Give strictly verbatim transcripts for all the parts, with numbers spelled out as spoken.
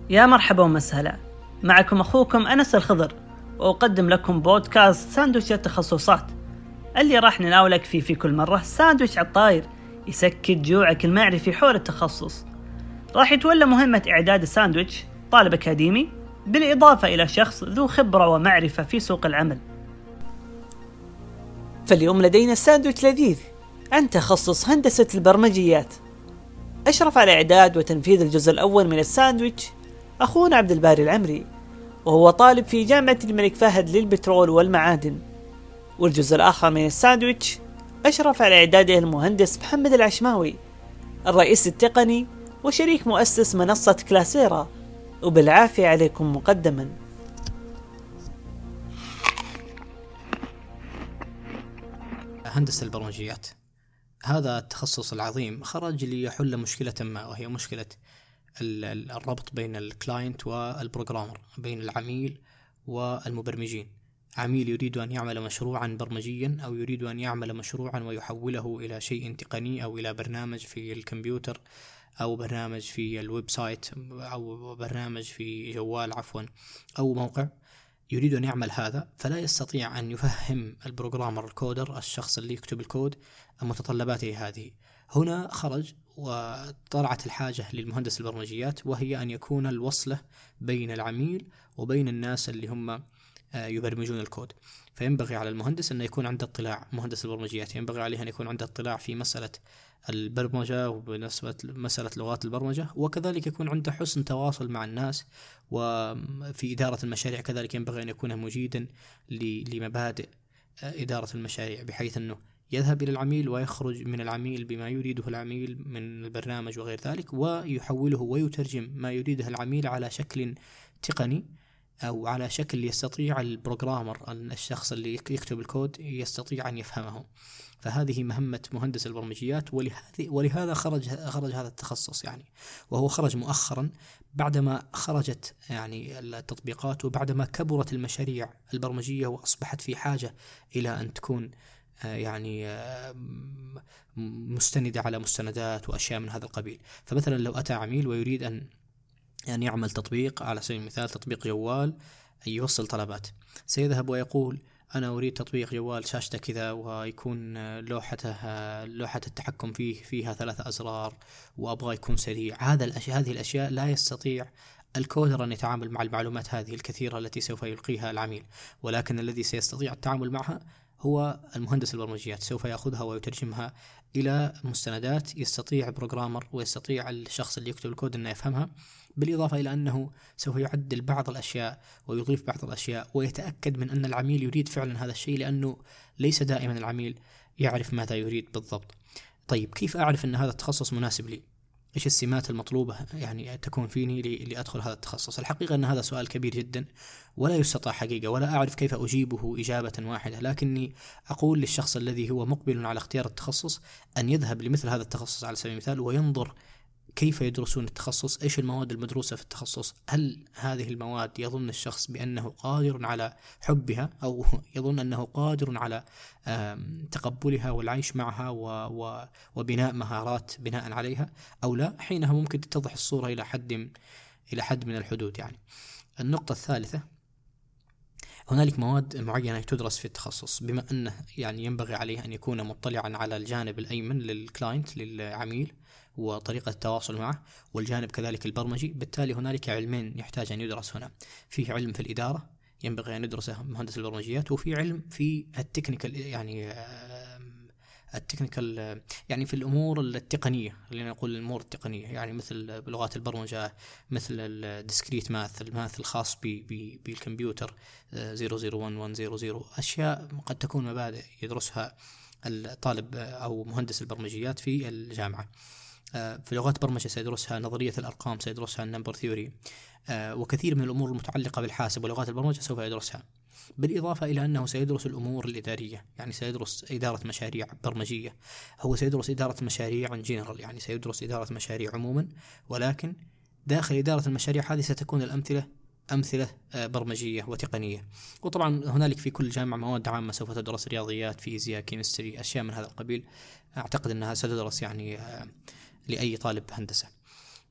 يا مرحبا ومسهلا، معكم أخوكم أنس الخضر، وأقدم لكم بودكاست ساندويتش التخصصات اللي راح نناولك فيه في كل مرة ساندويتش عالطاير يسكت جوعك المعرفي حول التخصص. راح يتولى مهمة إعداد الساندويتش طالب أكاديمي، بالإضافة إلى شخص ذو خبرة ومعرفة في سوق العمل. فاليوم لدينا ساندويتش لذيذ عن تخصص هندسة البرمجيات. أشرف على إعداد وتنفيذ الجزء الأول من الساندويتش أخونا عبد الباري العمري، وهو طالب في جامعة الملك فهد للبترول والمعادن. والجزء الآخر من الساندويتش أشرف على إعداده المهندس محمد العشماوي، الرئيس التقني وشريك مؤسس منصة كلاسيرا. وبالعافية عليكم مقدما. هندسة البرمجيات هذا التخصص العظيم خرج ليحل مشكلة ما، وهي مشكلة الربط بين الكلاينت والبروجرامر، بين العميل والمبرمجين. عميل يريد أن يعمل مشروعا برمجيا، أو يريد أن يعمل مشروعا ويحوله إلى شيء تقني، أو إلى برنامج في الكمبيوتر، أو برنامج في الويب سايت، أو برنامج في جوال عفوا أو موقع. يريد أن يعمل هذا، فلا يستطيع أن يفهم البروجرامر الكودر، الشخص اللي يكتب الكود، متطلباته هذه. هنا خرج وطلعت الحاجة للمهندس البرمجيات، وهي أن يكون الوصلة بين العميل وبين الناس اللي هم يبرمجون الكود. فينبغي على المهندس أن يكون عنده اطلاع، مهندس البرمجيات ينبغي عليه أن يكون عنده اطلاع في مسألة البرمجة وبنسبة مسألة لغات البرمجة، وكذلك يكون عنده حسن تواصل مع الناس. وفي إدارة المشاريع كذلك ينبغي أن يكون مجيدا لمبادئ إدارة المشاريع، بحيث أنه يذهب إلى العميل ويخرج من العميل بما يريده العميل من البرنامج وغير ذلك، ويحوله ويترجم ما يريده العميل على شكل تقني، أو على شكل يستطيع البروجرامر، الشخص اللي يكتب الكود، يستطيع أن يفهمه. فهذه مهمة مهندس البرمجيات، ولهذه ولهذا خرج خرج هذا التخصص يعني. وهو خرج مؤخرا بعدما خرجت يعني التطبيقات، وبعدما كبرت المشاريع البرمجية وأصبحت في حاجة إلى أن تكون يعني مستندة على مستندات وأشياء من هذا القبيل. فمثلا لو أتى عميل ويريد أن أن يعمل تطبيق، على سبيل المثال تطبيق جوال يوصل طلبات، سيذهب ويقول أنا أريد تطبيق جوال شاشته كذا، ويكون لوحته لوحة التحكم فيه فيها ثلاثة أزرار، وأبغى يكون سريع. هذا الأشياء هذه الأشياء لا يستطيع الكودر أن يتعامل مع المعلومات هذه الكثيرة التي سوف يلقيها العميل، ولكن الذي سيستطيع التعامل معها هو المهندس البرمجيات. سوف يأخذها ويترجمها إلى مستندات يستطيع البروجرامر ويستطيع الشخص اللي يكتب الكود أن يفهمها، بالإضافة إلى أنه سوف يعدل بعض الأشياء ويضيف بعض الأشياء، ويتأكد من أن العميل يريد فعلا هذا الشيء، لأنه ليس دائما العميل يعرف ماذا يريد بالضبط. طيب كيف أعرف أن هذا التخصص مناسب لي؟ إيش السمات المطلوبة يعني تكون فيني لأدخل هذا التخصص؟ الحقيقة أن هذا سؤال كبير جدا ولا يستطاع حقيقة، ولا أعرف كيف أجيبه إجابة واحدة، لكني أقول للشخص الذي هو مقبل على اختيار التخصص أن يذهب لمثل هذا التخصص على سبيل المثال، وينظر كيف يدرسون التخصص، إيش المواد المدروسة في التخصص، هل هذه المواد يظن الشخص بأنه قادر على حبها، أو يظن أنه قادر على تقبلها والعيش معها وبناء مهارات بناء عليها، أو لا. حينها ممكن تتضح الصورة إلى حد إلى حد من الحدود يعني. النقطة الثالثة، هنالك مواد معينة تدرس في التخصص، بما أنه يعني ينبغي عليه أن يكون مطلعا على الجانب الأيمن للكلاينت للعميل وطريقة التواصل معه، والجانب كذلك البرمجي. بالتالي هنالك علمين يحتاج أن يدرس هنا. في علم في الإدارة ينبغي أن يدرسه مهندس البرمجيات، وفي علم في التكنيكال يعني التكنيكال يعني في الأمور التقنية، اللي نقول الأمور التقنية يعني مثل بلغات البرمجة، مثل الديسكريت ماث، الماث الخاص بالكمبيوتر صفر صفر واحد واحد صفر صفر، أشياء قد تكون مبادئ يدرسها الطالب أو مهندس البرمجيات في الجامعة. في لغات برمجة سيدرسها نظرية الأرقام، سيدرسها النمبر ثيوري، وكثير من الأمور المتعلقة بالحاسب ولغات البرمجة سوف يدرسها، بالإضافة إلى أنه سيدرس الأمور الإدارية، يعني سيدرس إدارة مشاريع برمجية. هو سيدرس إدارة مشاريع جنرال، يعني سيدرس إدارة مشاريع عموما، ولكن داخل إدارة المشاريع هذه ستكون الأمثلة أمثلة برمجية وتقنية. وطبعا هنالك في كل جامعة مواد عامة سوف تدرس رياضيات، فيزياء، كيمستري، أشياء من هذا القبيل. أعتقد أنها ستدرس يعني لأي طالب هندسة.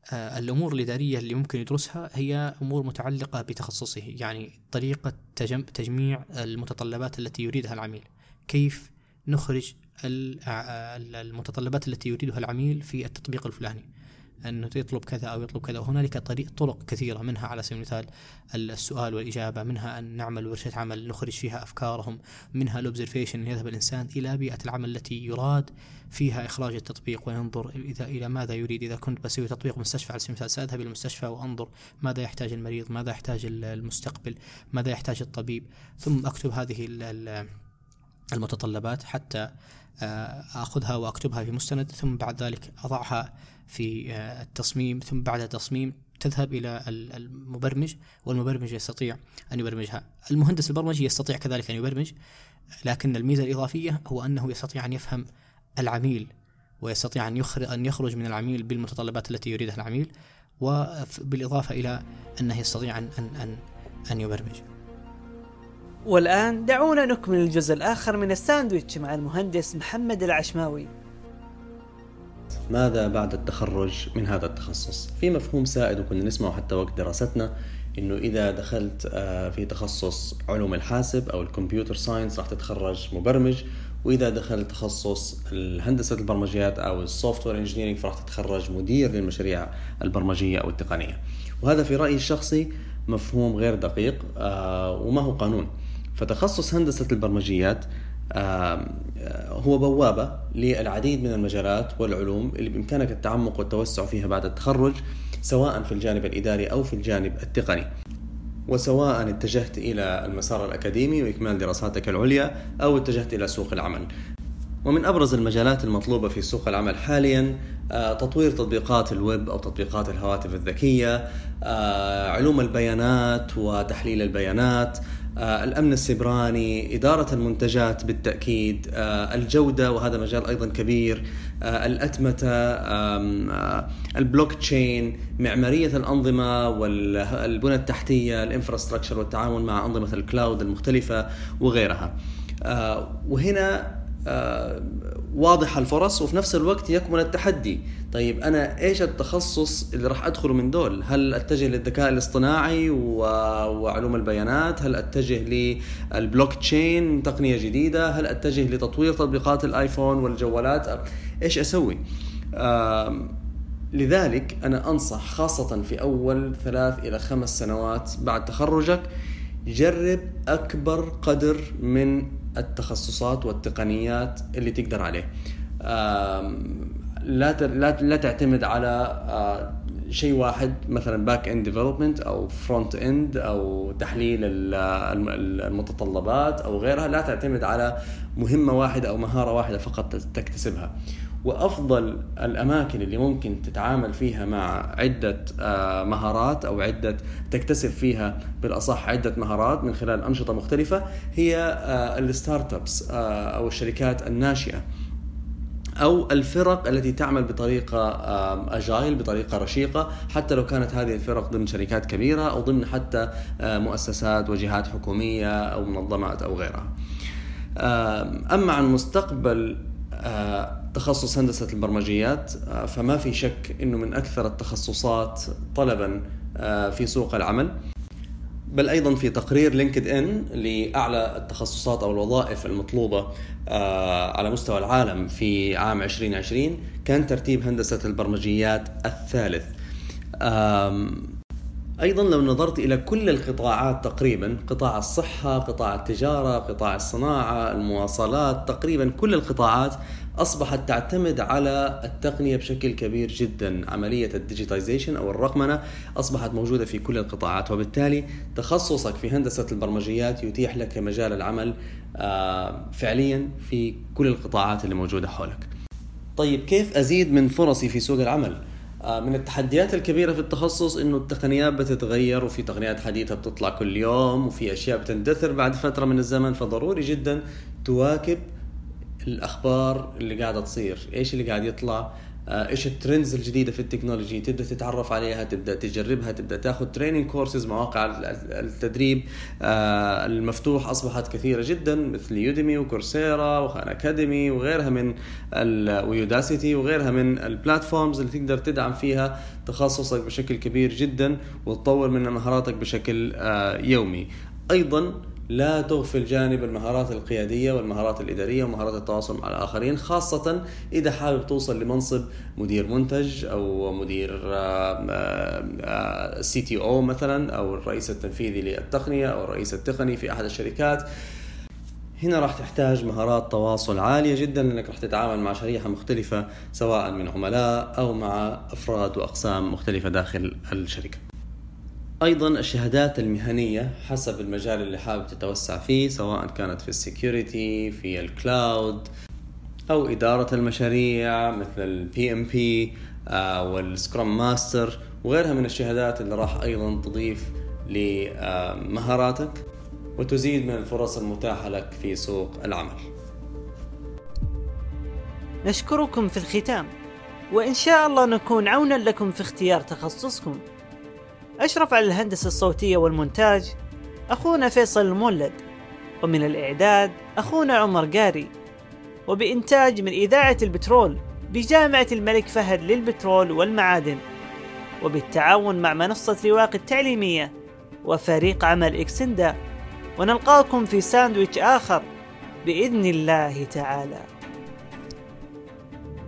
الأمور الإدارية اللي ممكن يدرسها هي أمور متعلقة بتخصصه، يعني طريقة تجم تجميع المتطلبات التي يريدها العميل، كيف نخرج المتطلبات التي يريدها العميل في التطبيق الفلاني، أنه يطلب كذا أو يطلب كذا. وهنالك طريق طرق كثيرة، منها على سبيل المثال السؤال والإجابة، منها أن نعمل ورشة عمل نخرج فيها أفكارهم، منها الأوبزرفيشن، يذهب الإنسان إلى بيئة العمل التي يراد فيها إخراج التطبيق وينظر إذا إلى ماذا يريد. إذا كنت بسوي تطبيق مستشفى على سبيل المثال، سأذهب إلى المستشفى وأنظر ماذا يحتاج المريض، ماذا يحتاج المستقبل، ماذا يحتاج الطبيب، ثم أكتب هذه المتطلبات حتى أخذها وأكتبها في مستند، ثم بعد ذلك أضعها في التصميم، ثم بعد التصميم تذهب إلى المبرمج، والمبرمج يستطيع أن يبرمجها. المهندس البرمجي يستطيع كذلك أن يبرمج، لكن الميزة الإضافية هو أنه يستطيع أن يفهم العميل، ويستطيع أن يخرج أن يخرج من العميل بالمتطلبات التي يريدها العميل، وبالإضافة إلى أنه يستطيع أن أن أن, أن يبرمج. والآن دعونا نكمل الجزء الآخر من الساندويتش مع المهندس محمد العشماوي. ماذا بعد التخرج من هذا التخصص؟ في مفهوم سائد وكنا نسمعه حتى وقت دراستنا، إنه إذا دخلت في تخصص علوم الحاسب أو الكمبيوتر ساينس راح تتخرج مبرمج، وإذا دخلت تخصص الهندسة البرمجيات أو السوفت وير انجينيرينج فراح تتخرج مدير للمشاريع البرمجية أو التقنية. وهذا في رأيي الشخصي مفهوم غير دقيق وما هو قانون. فتخصص هندسة البرمجيات هو بوابة للعديد من المجالات والعلوم اللي بإمكانك التعمق والتوسع فيها بعد التخرج، سواء في الجانب الإداري أو في الجانب التقني، وسواء اتجهت إلى المسار الأكاديمي وإكمال دراساتك العليا أو اتجهت إلى سوق العمل. ومن أبرز المجالات المطلوبة في سوق العمل حاليا تطوير تطبيقات الويب أو تطبيقات الهواتف الذكية، علوم البيانات وتحليل البيانات، الأمن السيبراني، إدارة المنتجات بالتأكيد، الجودة وهذا مجال أيضا كبير، الأتمتة، البلوك تشين، معمارية الأنظمة والبنى التحتية، الانفراستراكشر والتعاون مع أنظمة الكلاود المختلفة وغيرها. وهنا واضح الفرص وفي نفس الوقت يكمن التحدي. طيب أنا إيش التخصص اللي راح أدخله من دول؟ هل أتجه للذكاء الاصطناعي وعلوم البيانات؟ هل أتجه للبلوك تشين تقنية جديدة؟ هل أتجه لتطوير تطبيقات الآيفون والجوالات؟ إيش أسوي؟ لذلك أنا أنصح خاصة في أول ثلاث إلى خمس سنوات بعد تخرجك جرب أكبر قدر من التخصصات والتقنيات اللي تقدر عليه. لا لا تعتمد على شيء واحد، مثلا باك اند ديفلوبمنت او فرونت اند او تحليل المتطلبات او غيرها. لا تعتمد على مهمة واحدة او مهارة واحدة فقط تكتسبها. وأفضل الأماكن اللي ممكن تتعامل فيها مع عدة مهارات أو عدة تكتسب فيها بالأصح عدة مهارات من خلال أنشطة مختلفة هي الستارت ابس أو الشركات الناشئة أو الفرق التي تعمل بطريقة أجايل، بطريقة رشيقة، حتى لو كانت هذه الفرق ضمن شركات كبيرة أو ضمن حتى مؤسسات وجهات حكومية أو منظمات أو غيرها. أما عن مستقبل تخصص هندسة البرمجيات فما في شك إنه من أكثر التخصصات طلباً في سوق العمل، بل أيضاً في تقرير لينكد إن لأعلى التخصصات أو الوظائف المطلوبة على مستوى العالم في عام عشرين عشرين كان ترتيب هندسة البرمجيات الثالث. أيضاً لو نظرت إلى كل القطاعات تقريباً، قطاع الصحة، قطاع التجارة، قطاع الصناعة، المواصلات، تقريباً كل القطاعات أصبحت تعتمد على التقنية بشكل كبير جداً. عملية الديجيتايزيشن أو الرقمنة أصبحت موجودة في كل القطاعات، وبالتالي تخصصك في هندسة البرمجيات يتيح لك مجال العمل فعلياً في كل القطاعات اللي موجودة حولك. طيب كيف أزيد من فرصي في سوق العمل؟ من التحديات الكبيرة في التخصص إنه التقنيات بتتغير وفي تقنيات حديثة بتطلع كل يوم وفي أشياء بتندثر بعد فترة من الزمن، فضروري جدا تواكب الأخبار اللي قاعدة تصير، إيش اللي قاعد يطلع ايش الترندز الجديدة في التكنولوجي، تبدأ تتعرف عليها، تبدأ تجربها، تبدأ تاخذ تريننج كورسز. مواقع التدريب المفتوح أصبحت كثيرة جدا مثل يوديمي وكورسيرا وخان أكاديمي وغيرها من ويوداسيتي وغيرها من البلاتفورمز اللي تقدر تدعم فيها تخصصك بشكل كبير جدا وتطور من مهاراتك بشكل يومي. أيضا لا تغفل جانب المهارات القيادية والمهارات الإدارية ومهارات التواصل مع الآخرين، خاصة إذا حابب توصل لمنصب مدير منتج أو مدير سي تي أو مثلا، أو الرئيس التنفيذي للتقنية أو الرئيس التقني في أحد الشركات. هنا راح تحتاج مهارات تواصل عالية جدا، لأنك راح تتعامل مع شريحة مختلفة سواء من عملاء أو مع أفراد وأقسام مختلفة داخل الشركة. أيضا الشهادات المهنية حسب المجال اللي حابب تتوسع فيه، سواء كانت في السيكيورتي، في الكلاود، أو إدارة المشاريع مثل البي ام بي والسكرام ماستر وغيرها من الشهادات اللي راح أيضا تضيف لمهاراتك وتزيد من الفرص المتاحة لك في سوق العمل. نشكركم في الختام، وإن شاء الله نكون عونا لكم في اختيار تخصصكم. أشرف على الهندسة الصوتية والمونتاج أخونا فيصل المولد، ومن الإعداد أخونا عمر قاري، وبإنتاج من إذاعة البترول بجامعة الملك فهد للبترول والمعادن، وبالتعاون مع منصة رواق التعليمية وفريق عمل إكسندا. ونلقاكم في ساندويتش آخر بإذن الله تعالى.